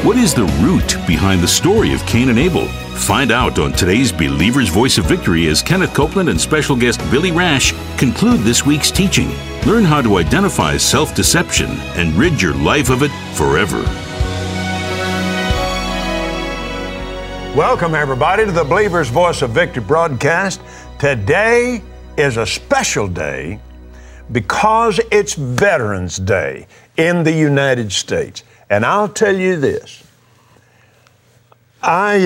What is the root behind the story of Cain and Abel? Find out on today's Believer's Voice of Victory as Kenneth Copeland and special guest Billy Rash conclude this week's teaching. Learn how to identify self-deception and rid your life of it forever. Welcome, everybody, to the Believer's Voice of Victory broadcast. Today is a special day because it's Veterans Day in the United States. And I'll tell you this, I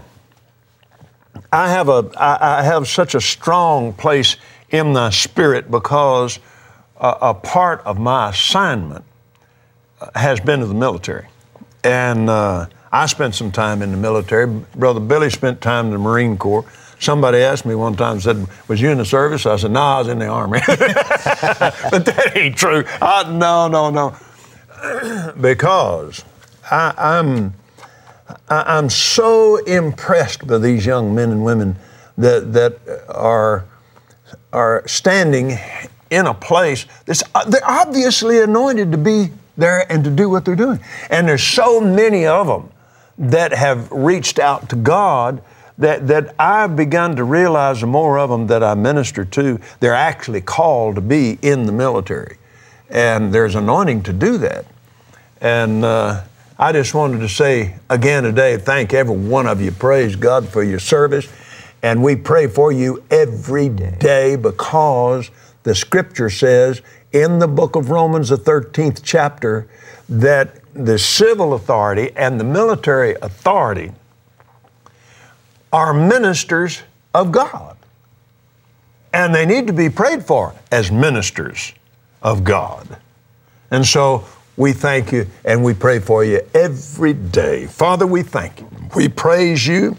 have such a strong place in my spirit because a part of my assignment has been to the military. And I spent some time in the military. Brother Billy spent time in the Marine Corps. Somebody asked me one time, said, was you in the service? I said, no, I was in the Army. But that ain't true. No. Because I'm so impressed by these young men and women that are standing in a place that's they're obviously anointed to be there and to do what they're doing. And there's so many of them that have reached out to God that I've begun to realize the more of them that I minister to, they're actually called to be in the military. And there's anointing to do that. And I just wanted to say again today, thank every one of you. Praise God for your service. And we pray for you every day because the Scripture says in the book of Romans, the 13th chapter, that the civil authority and the military authority are ministers of God. And they need to be prayed for as ministers of God. And so we thank you and we pray for you every day. Father, we thank you. We praise you.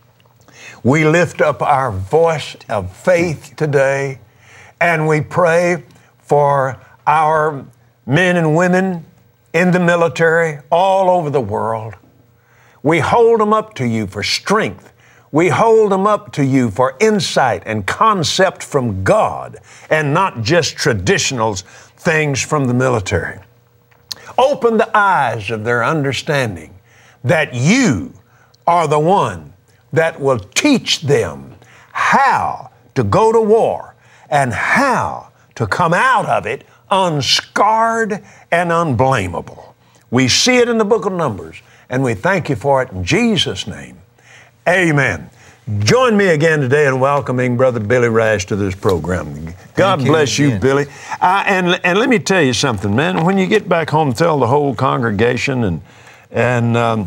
We lift up our voice of faith today, and we pray for our men and women in the military all over the world. We hold them up to you for strength. We hold them up to you for insight and concept from God and not just traditional things from the military. Open the eyes of their understanding that you are the one that will teach them how to go to war and how to come out of it unscarred and unblameable. We see it in the book of Numbers, and we thank you for it in Jesus' name. Amen. Join me again today in welcoming Brother Billy Rash to this program. God bless you, Billy. And let me tell you something, man. When you get back home, tell the whole congregation and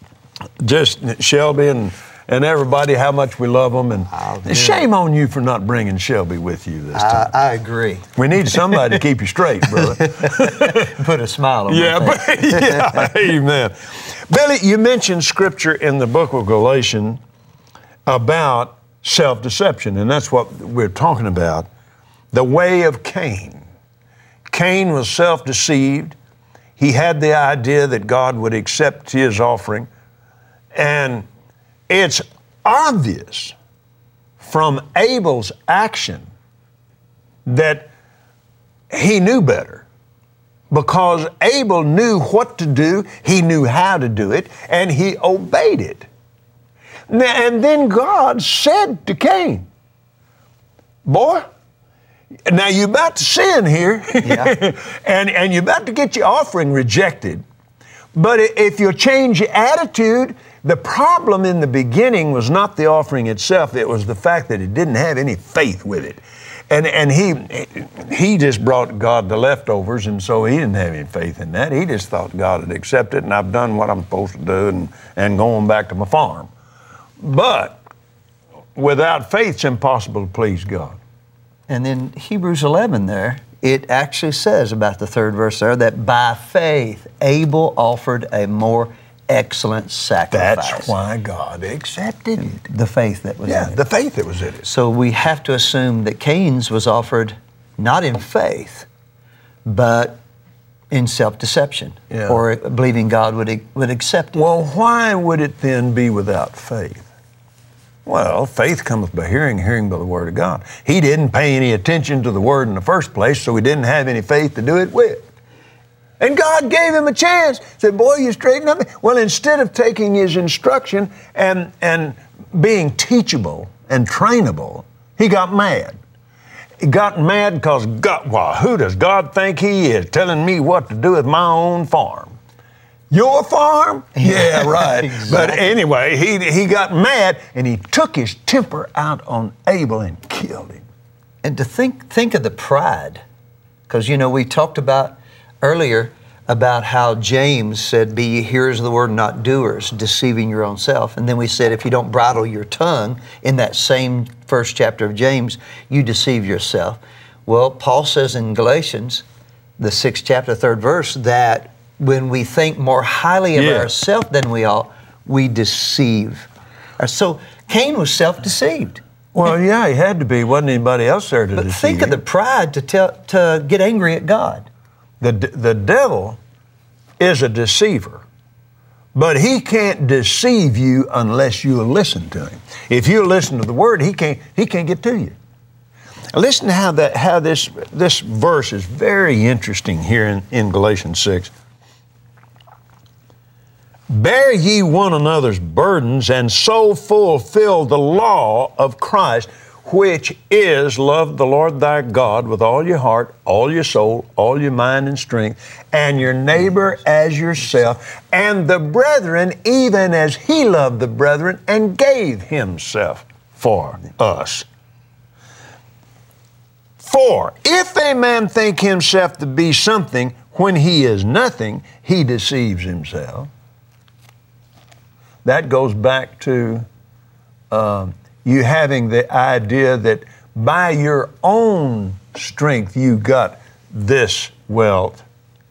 just Shelby and everybody how much we love them. And shame on you for not bringing Shelby with you this time. I agree. We need somebody to keep you straight, brother. Put a smile on my face. Yeah, amen. Billy, you mentioned Scripture in the book of Galatians about self-deception, and that's what we're talking about. The way of Cain. Cain was self-deceived. He had the idea that God would accept his offering. And it's obvious from Abel's action that he knew better, because Abel knew what to do, he knew how to do it, and he obeyed it. And then God said to Cain, boy, now you're about to sin here, and you're about to get your offering rejected. But if you'll change your attitude, the problem in the beginning was not the offering itself, it was the fact that it didn't have any faith with it. And he just brought God the leftovers, and so he didn't have any faith in that. He just thought God would accept it, and I've done what I'm supposed to do, and going back to my farm. But without faith, it's impossible to please God. And in Hebrews 11 there, it actually says about the third verse there that by faith, Abel offered a more excellent sacrifice. That's why God accepted it. The faith that was in it. The faith that was in it. So we have to assume that Cain's was offered not in faith, but in self-deception, or believing God would accept it. Well, why would it then be without faith? Well, faith cometh by hearing, hearing by the Word of God. He didn't pay any attention to the Word in the first place, so he didn't have any faith to do it with. And God gave him a chance. Said, boy, you straighten up. Well, instead of taking his instruction and being teachable and trainable, he got mad. He got mad because who does God think he is, telling me what to do with my own farm? Your farm? Yeah, right. Exactly. But anyway, he got mad and he took his temper out on Abel and killed him. And to think of the pride, because we talked about earlier about how James said, "Be ye hearers of the word, not doers, deceiving your own self." And then we said, if you don't bridle your tongue, in that same first chapter of James, you deceive yourself. Well, Paul says in Galatians, the 6th chapter, 3rd verse, that when we think more highly of ourselves than we ought, we deceive. So Cain was self-deceived. Well, yeah, he had to be. Wasn't anybody else there to deceive him. But think of the pride to get angry at God. The devil is a deceiver, but he can't deceive you unless you listen to him. If you listen to the word, he can't get to you. Listen to how this verse is very interesting here in Galatians 6. Bear ye one another's burdens, and so fulfill the law of Christ, which is love the Lord thy God with all your heart, all your soul, all your mind and strength, and your neighbor as yourself, and the brethren even as he loved the brethren and gave himself for us. For if a man think himself to be something when he is nothing, he deceives himself. That goes back to you having the idea that by your own strength you got this wealth.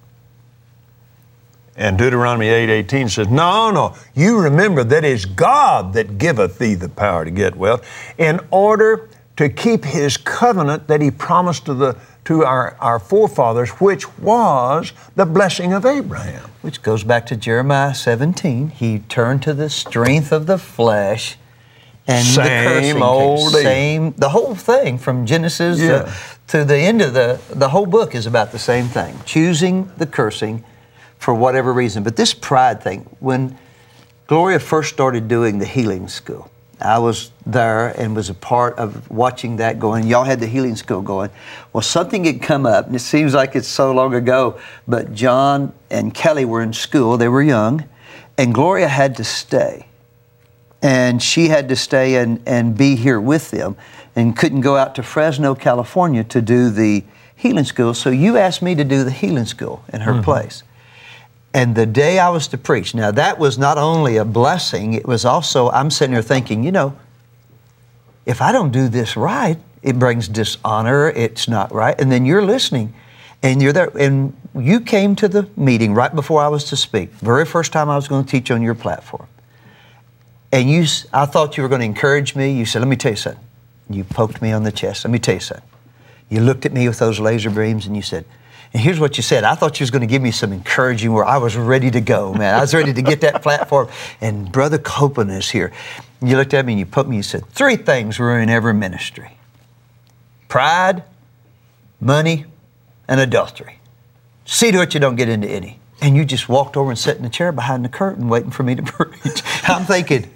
And Deuteronomy 8:18 says, no, you remember that it's God that giveth thee the power to get wealth, in order to keep his covenant that he promised to our forefathers, which was the blessing of Abraham. Which goes back to Jeremiah 17. He turned to the strength of the flesh and the cursing. The whole thing from Genesis to the end of the whole book is about the same thing. Choosing the cursing for whatever reason. But this pride thing, when Gloria first started doing the healing school, I was there and was a part of watching that going. Y'all had the healing school going. Well, something had come up, and it seems like it's so long ago, but John and Kelly were in school. They were young, and Gloria had to stay. And she had to stay and be here with them and couldn't go out to Fresno, California to do the healing school. So you asked me to do the healing school in her place. And the day I was to preach, now that was not only a blessing, it was also, I'm sitting there thinking, if I don't do this right, it brings dishonor, it's not right. And then you're listening, and you're there, and you came to the meeting right before I was to speak, very first time I was going to teach on your platform. And I thought you were going to encourage me. You said, let me tell you something. You poked me on the chest. Let me tell you something. You looked at me with those laser beams and you said, and here's what you said. I thought you was going to give me some encouraging where I was ready to go, man. I was ready to get that platform. And Brother Copeland is here. You looked at me and you poked me and you said, 3 things ruin every ministry: pride, money, and adultery. See to it you don't get into any. And you just walked over and sat in the chair behind the curtain waiting for me to preach. I'm thinking,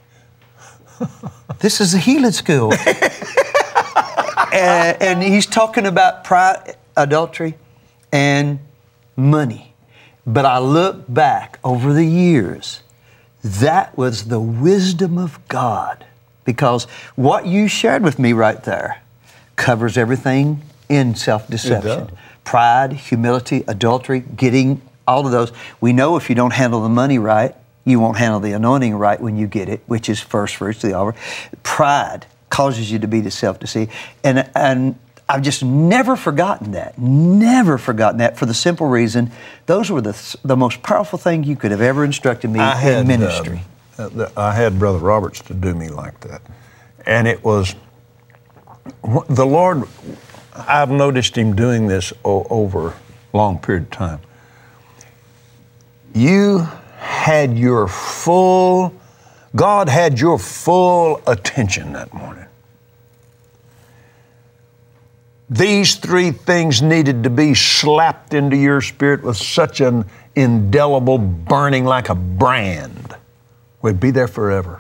this is a healing school. and he's talking about pride, adultery, and money. But I look back over the years, that was the wisdom of God, because what you shared with me right there covers everything in self-deception. Pride, humility, adultery, getting all of those. We know if you don't handle the money right, you won't handle the anointing right when you get it, which is first fruits to the offer. Pride causes you to be self-deceived. And I've just never forgotten that for the simple reason, those were the most powerful thing you could have ever instructed me in ministry. I had Brother Roberts to do me like that. And it was, the Lord, I've noticed him doing this over a long period of time. God had your full attention that morning. these three things needed to be slapped into your spirit with such an indelible burning like a brand. We'd be there forever.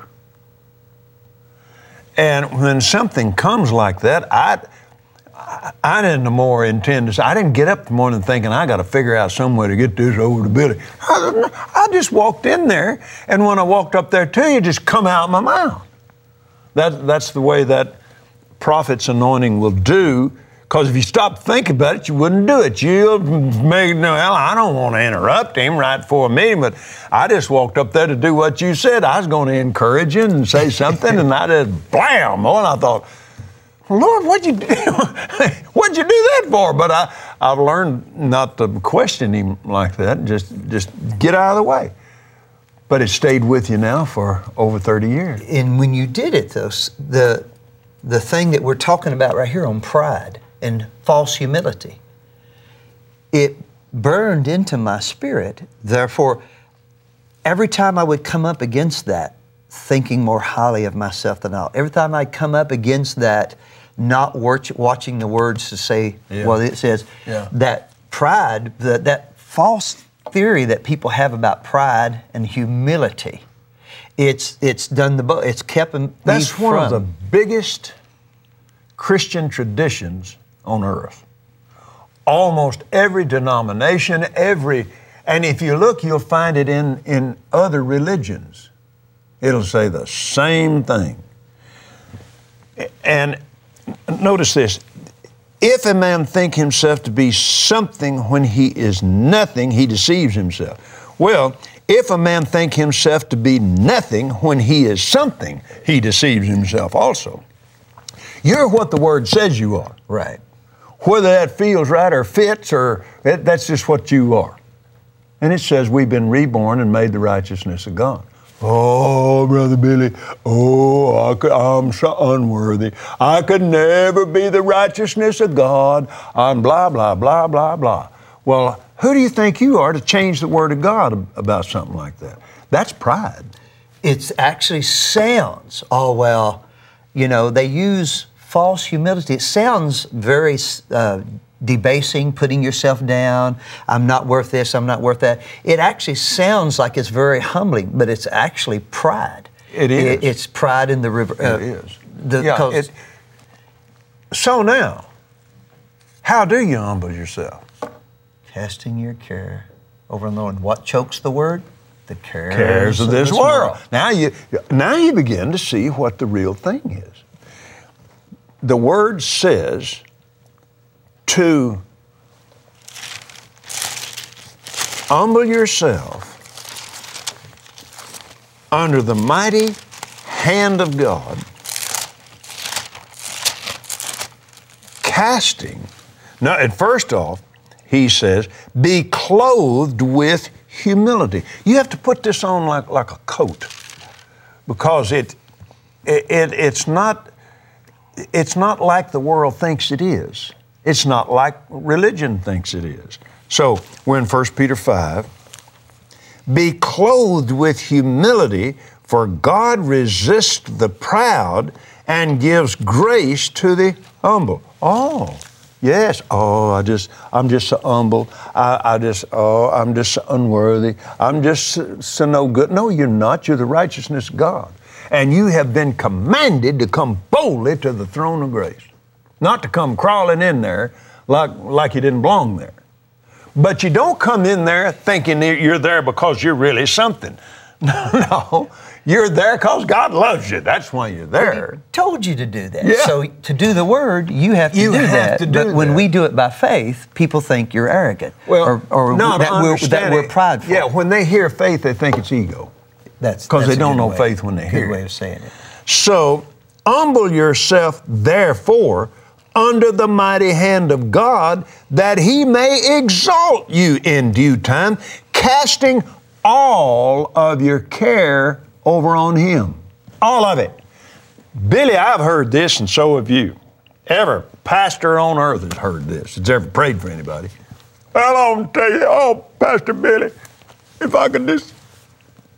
And when something comes like that, I didn't more intend to say, I didn't get up in the morning thinking I got to figure out some way to get this over to Billy. I just walked in there, and when I walked up there to you, it just come out of my mouth. That's the way that prophet's anointing will do, because if you stop thinking about it, you wouldn't do it. You'll make, well, I don't want to interrupt him right before a meeting, but I just walked up there to do what you said. I was going to encourage you and say something, and I just blam. Oh, and I thought, Lord, what'd you do? What'd you do that for? But I've learned not to question him like that. Just get out of the way. But it stayed with you now for over 30 years. And when you did it, though, the thing that we're talking about right here on pride and false humility, it burned into my spirit. Therefore, every time I would come up against that, thinking more highly of myself than I ought, every time I'd come up against that, not watching the words to say, well, it says that pride, that false theory that people have about pride and humility, it's done it's kept them. That's one of the biggest Christian traditions on earth. Almost every denomination, and if you look, you'll find it in other religions. It'll say the same thing. And notice this. If a man think himself to be something when he is nothing, he deceives himself. Well, if a man think himself to be nothing when he is something, he deceives himself also. You're what the Word says you are. Right. Whether that feels right or fits, or that's just what you are. And it says we've been reborn and made the righteousness of God. Oh, Brother Billy, I'm so unworthy. I could never be the righteousness of God. I'm blah, blah, blah, blah, blah. Well, who do you think you are to change the Word of God about something like that? That's pride. It actually sounds, they use false humility. It sounds very debasing, putting yourself down. I'm not worth this, I'm not worth that. It actually sounds like it's very humbling, but it's actually pride. It is. It's pride in the river. It is. So now, how do you humble yourself? Casting your care over on the Lord. What chokes the word? The cares of this world. Now you begin to see what the real thing is. The Word says to humble yourself under the mighty hand of God, casting. Now, and first off, he says, be clothed with humility. You have to put this on like a coat, because it's not like the world thinks it is. It's not like religion thinks it is. So we're in 1 Peter 5. Be clothed with humility, for God resists the proud and gives grace to the humble. Oh, yes. Oh, I'm just so humble. I'm just so unworthy. I'm just so no good. No, you're not. You're the righteousness of God. And you have been commanded to come boldly to the throne of grace. Not to come crawling in there like you didn't belong there. But you don't come in there thinking you're there because you're really something. No, you're there because God loves you. That's why you're there. He told you to do that. Yeah. So to do the Word, you have to do that. But when we do it by faith, people think you're arrogant. Well, or that we're prideful. Yeah, when they hear faith, they think it's ego. Because they don't know faith when they hear it. Good way of saying it. So, humble yourself, therefore, under the mighty hand of God, that He may exalt you in due time, casting all of your care over on Him. All of it. Billy, I've heard this, and so have you. Every pastor on earth has heard this. Has ever prayed for anybody. Well, I'm tell you, Pastor Billy, if I could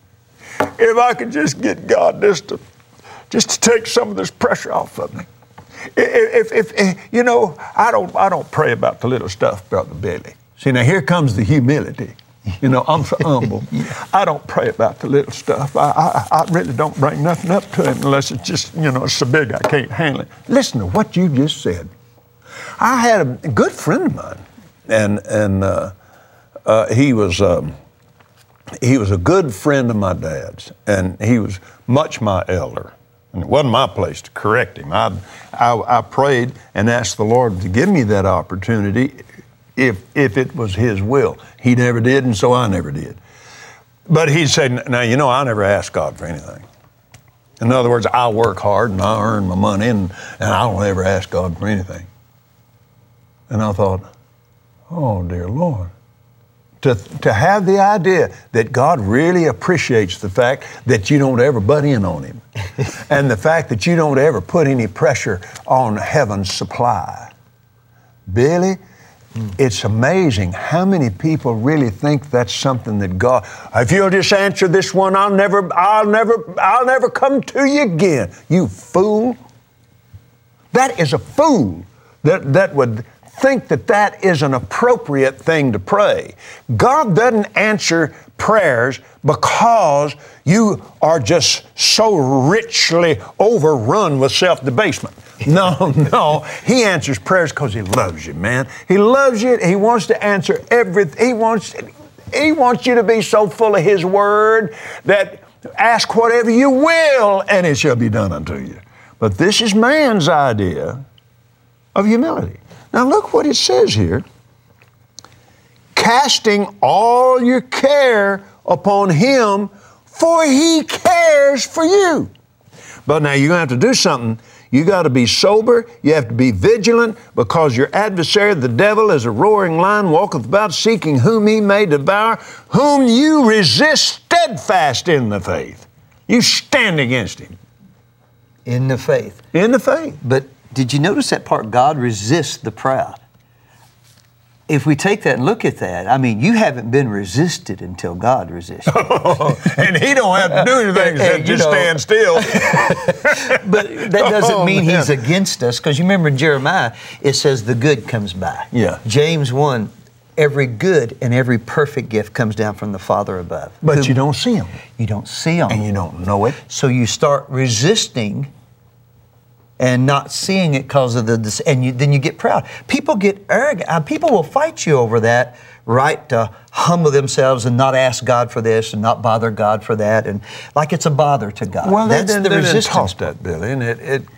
just get God just to take some of this pressure off of me. If you know, I don't pray about the little stuff, Brother Billy. See, now here comes the humility. You know, I'm so humble. I don't pray about the little stuff. I really don't bring nothing up to him unless it's just, you know, it's so big I can't handle it. Listen to what you just said. I had a good friend of mine, and he was a good friend of my dad's, and he was much my elder. And it wasn't my place to correct him. I prayed and asked the Lord to give me that opportunity if it was His will. He never did, and so I never did. But he said, now, you know, I never ask God for anything. In other words, I work hard and I earn my money, and I don't ever ask God for anything. And I thought, oh, dear Lord. To have the idea that God really appreciates the fact that you don't ever butt in on Him and the fact that you don't ever put any pressure on heaven's supply. Billy, it's amazing how many people really think that's something that God, if you'll just answer this one, I'll never come to you again. You fool. That is a fool that would think that is an appropriate thing to pray. God doesn't answer prayers because you are just so richly overrun with self-debasement. No. He answers prayers because He loves you, man. He loves you. He wants to answer everything. He wants you to be so full of His Word that ask whatever you will and it shall be done unto you. But this is man's idea of humility. Now look what it says here. Casting all your care upon Him, for He cares for you. But now you're going to have to do something. You got to be sober. You have to be vigilant, because your adversary, the devil, as a roaring lion, walketh about seeking whom he may devour, whom you resist steadfast in the faith. You stand against him. In the faith. In the faith. But did you notice that part? God resists the proud. If we take that and look at that, I mean, you haven't been resisted until God resists you. And He don't have to do anything except just stand still. But that doesn't mean He's against us, because you remember in Jeremiah, it says the good comes by. Yeah. James 1, every good and every perfect gift comes down from the Father above. But you don't see Him. You don't see Him. And you don't know it. So you start resisting and not seeing it because of then you get proud. People get arrogant. People will fight you over that right to humble themselves and not ask God for this and not bother God for that, and like it's a bother to God. Well, that's the resistance. Taught that, Billy, and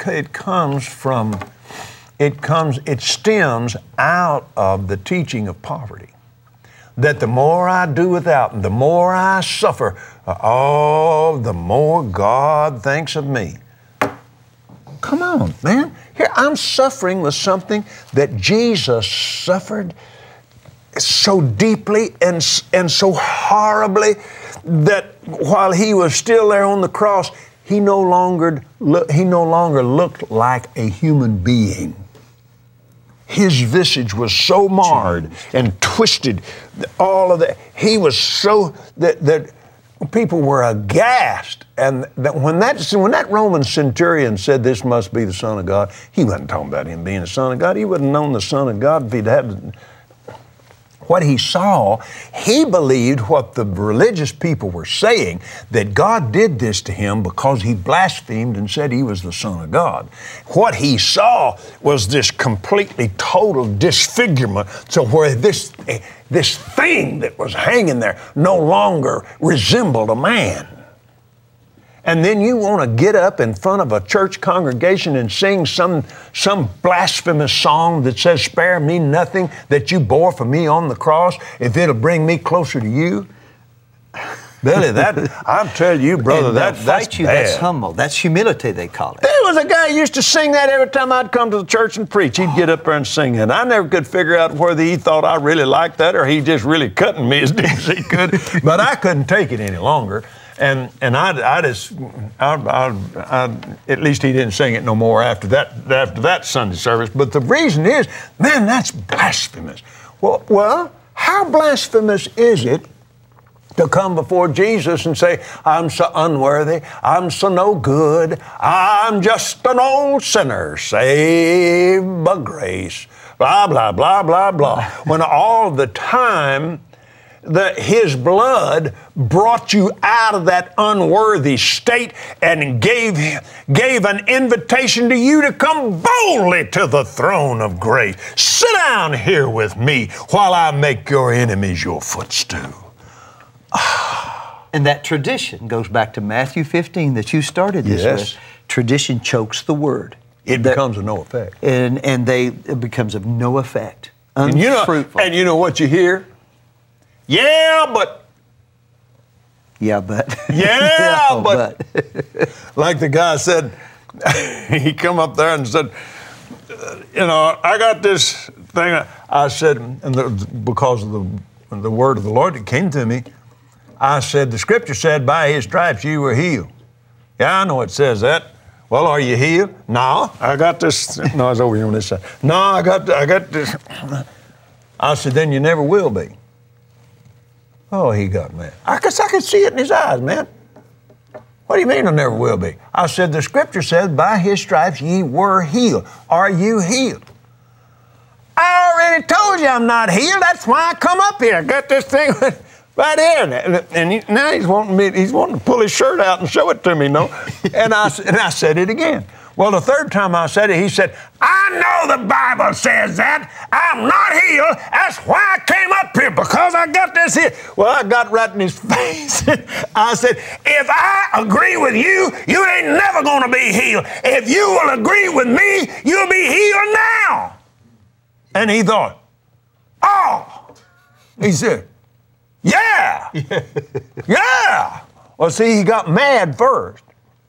it stems out of the teaching of poverty. That the more I do without and the more I suffer, the more God thinks of me. Come on, man. Here, I'm suffering with something that Jesus suffered so deeply and so horribly that while He was still there on the cross, He no longer looked like a human being. His visage was so marred and twisted. All of that. He was so that people were aghast. And when that Roman centurion said, "This must be the Son of God," he wasn't talking about Him being the Son of God. He wouldn't have known the Son of God if he'd had what he saw. He believed what the religious people were saying, that God did this to him because he blasphemed and said He was the Son of God. What he saw was this completely total disfigurement, so where this thing that was hanging there no longer resembled a man. And then you want to get up in front of a church congregation and sing some blasphemous song that says, "Spare me nothing that you bore for me on the cross, if it'll bring me closer to you." Billy, I'm telling you, brother, that's bad. That's humble. That's humility, they call it. There was a guy who used to sing that every time I'd come to the church and preach. He'd get up there and sing it. I never could figure out whether he thought I really liked that or he just really cutting me as deep as he could. But I couldn't take it any longer. And I at least he didn't sing it no more after that Sunday service. But the reason is, man, that's blasphemous. Well, how blasphemous is it to come before Jesus and say, I'm so unworthy, I'm so no good, I'm just an old sinner saved by grace, blah, blah, blah, blah, blah. When all the time His blood brought you out of that unworthy state and gave an invitation to you to come boldly to the throne of grace. Sit down here with me while I make your enemies your footstool. And that tradition goes back to Matthew 15 that you started this with. Tradition chokes the word. It becomes of no effect. And it becomes of no effect. Unfruitful. And you know what you hear? Yeah, but. Yeah, but. Yeah, but. Like the guy said, he come up there and said, I got this thing. I said, because of the word of the Lord that came to me, I said, the scripture said, by His stripes you were healed. Yeah, I know it says that. Well, are you healed? No, I got this. No, it's over here on this side. No, I got this. I said, then you never will be. Oh, he got mad. I could see it in his eyes, man. What do you mean I never will be? I said, the scripture says, by His stripes ye were healed. Are you healed? I already told you I'm not healed. That's why I come up here. I got this thing right here. And now he's wanting to pull his shirt out and show it to me, And I said it again. Well, the third time I said it, he said, I know the Bible says that. I'm not healed. That's why I came up here, because I got this here. Well, I got right in his face. I said, if I agree with you, you ain't never going to be healed. If you will agree with me, you'll be healed now. And he thought, oh. He said, yeah. Yeah. Well, see, he got mad first.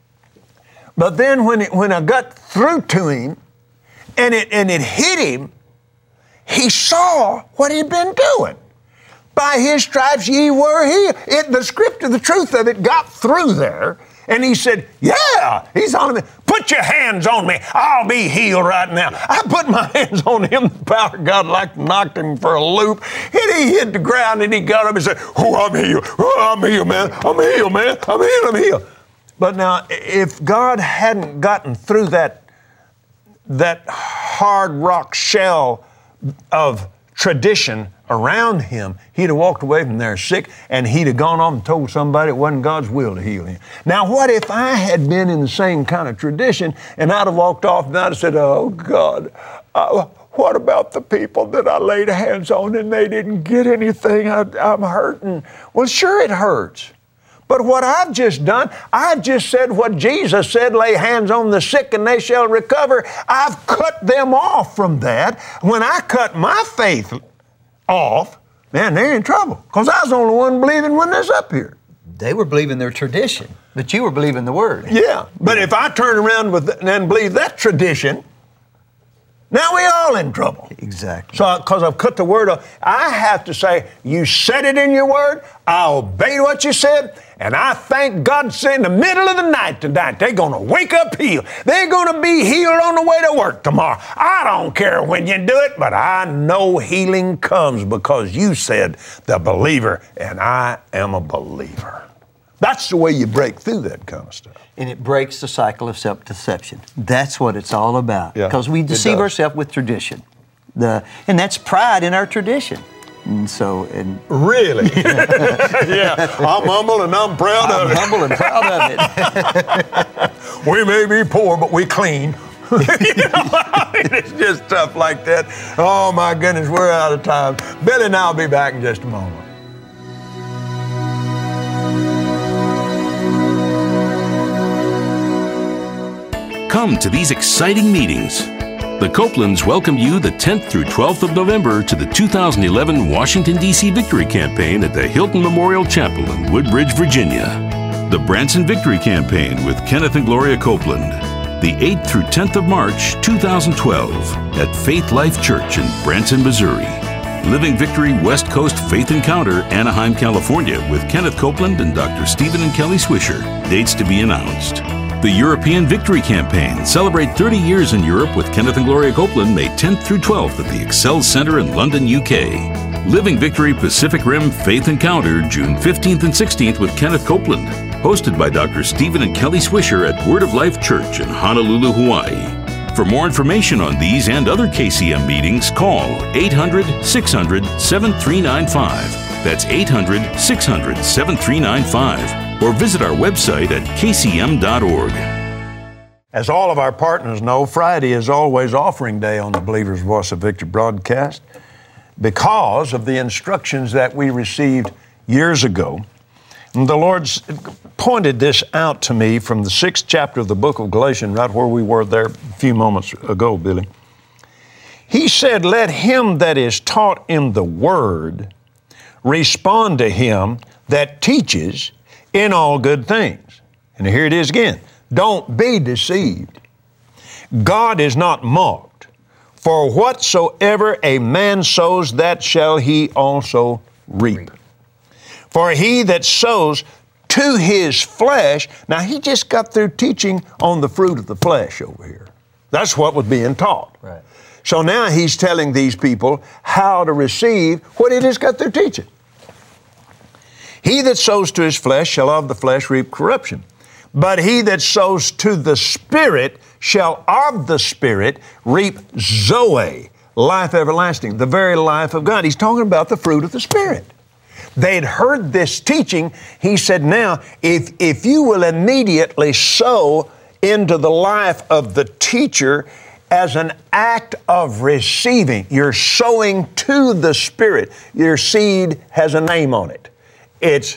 But then when I got through to him and it hit him, he saw what he'd been doing. By His stripes ye were healed. The scripture, the truth of it got through there. And he said, yeah, he's on me. Put your hands on me. I'll be healed right now. I put my hands on him. The power of God like knocked him for a loop. And he hit the ground and he got up and said, oh, I'm healed. Oh, I'm healed, man. I'm healed, man. I'm healed. But now, if God hadn't gotten through that hard rock shell of tradition around him, he'd have walked away from there sick, and he'd have gone on and told somebody it wasn't God's will to heal him. Now, what if I had been in the same kind of tradition, and I'd have walked off and I'd have said, oh, God, what about the people that I laid hands on and they didn't get anything? I'm hurting. Well, sure it hurts. But what I've just done, I've just said what Jesus said, lay hands on the sick and they shall recover. I've cut them off from that. When I cut my faith off, man, they're in trouble, because I was the only one believing when they're up here. They were believing their tradition, but you were believing the Word. Yeah, but if I turn around and believe that tradition, now we all in trouble. Exactly. So, because I've cut the Word off, I have to say, you said it in your Word, I obeyed what you said, and I thank God said in the middle of the night tonight, they're going to wake up healed. They're going to be healed on the way to work tomorrow. I don't care when you do it, but I know healing comes because you said the believer, and I am a believer. That's the way you break through that kind of stuff. And it breaks the cycle of self-deception. That's what it's all about. Because we deceive ourselves with tradition. And that's pride in our tradition. Really? Yeah, I'm humble and I'm proud of it. I'm humble and proud of it. We may be poor, but we clean. It's just stuff like that. Oh, my goodness, we're out of time. Billy and I'll be back in just a moment. Come to these exciting meetings. The Copelands welcome you the 10th through 12th of November to the 2011 Washington, D.C. Victory Campaign at the Hilton Memorial Chapel in Woodbridge, Virginia. The Branson Victory Campaign with Kenneth and Gloria Copeland. The 8th through 10th of March, 2012 at Faith Life Church in Branson, Missouri. Living Victory West Coast Faith Encounter, Anaheim, California with Kenneth Copeland and Dr. Stephen and Kelly Swisher. Dates to be announced. The European Victory Campaign. Celebrate 30 years in Europe with Kenneth and Gloria Copeland, May 10th through 12th at the Excel Centre in London, UK. Living Victory Pacific Rim Faith Encounter, June 15th and 16th with Kenneth Copeland. Hosted by Dr. Stephen and Kelly Swisher at Word of Life Church in Honolulu, Hawaii. For more information on these and other KCM meetings, call 800-600-7395. That's 800-600-7395. Or visit our website at kcm.org. As all of our partners know, Friday is always offering day on the Believer's Voice of Victory broadcast because of the instructions that we received years ago. And the Lord pointed this out to me from the 6th chapter of the book of Galatians, right where we were there a few moments ago, Billy. He said, let him that is taught in the Word respond to him that teaches in all good things. And here it is again. Don't be deceived. God is not mocked. For whatsoever a man sows, that shall he also reap. For he that sows to his flesh, now he just got through teaching on the fruit of the flesh over here. That's what was being taught. Right. So now he's telling these people how to receive what he just got through teaching. He that sows to his flesh shall of the flesh reap corruption. But he that sows to the Spirit shall of the Spirit reap Zoe, life everlasting, the very life of God. He's talking about the fruit of the Spirit. They'd heard this teaching. He said, now, if you will immediately sow into the life of the teacher as an act of receiving, you're sowing to the Spirit. Your seed has a name on it. It's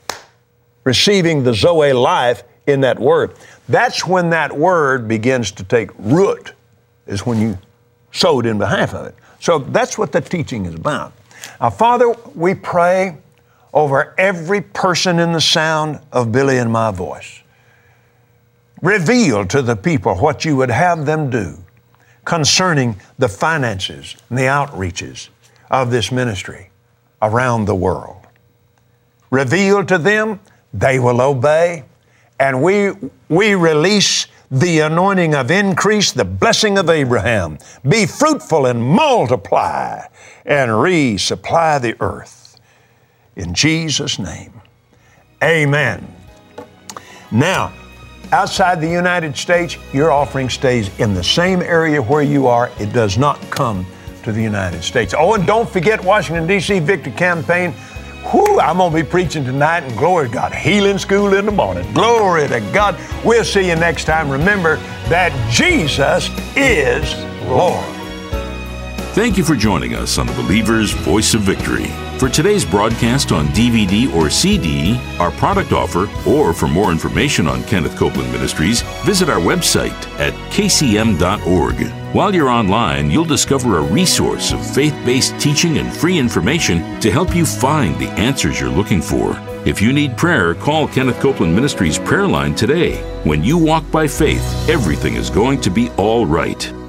receiving the Zoe life in that word. That's when that word begins to take root, is when you sowed in behalf of it. So that's what the teaching is about. Now, Father, we pray over every person in the sound of Billy and my voice. Reveal to the people what you would have them do concerning the finances and the outreaches of this ministry around the world. Reveal to them, they will obey, and we release the anointing of increase, the blessing of Abraham. Be fruitful and multiply and resupply the earth. In Jesus' name, amen. Now, outside the United States, your offering stays in the same area where you are. It does not come to the United States. Oh, and don't forget Washington, D.C. Victory Campaign. Whew, I'm going to be preaching tonight, and glory to God. Healing school in the morning. Glory to God. We'll see you next time. Remember that Jesus is Lord. Thank you for joining us on the Believer's Voice of Victory. For today's broadcast on DVD or CD, our product offer, or for more information on Kenneth Copeland Ministries, visit our website at kcm.org. While you're online, you'll discover a resource of faith-based teaching and free information to help you find the answers you're looking for. If you need prayer, call Kenneth Copeland Ministries prayer line today. When you walk by faith, everything is going to be all right.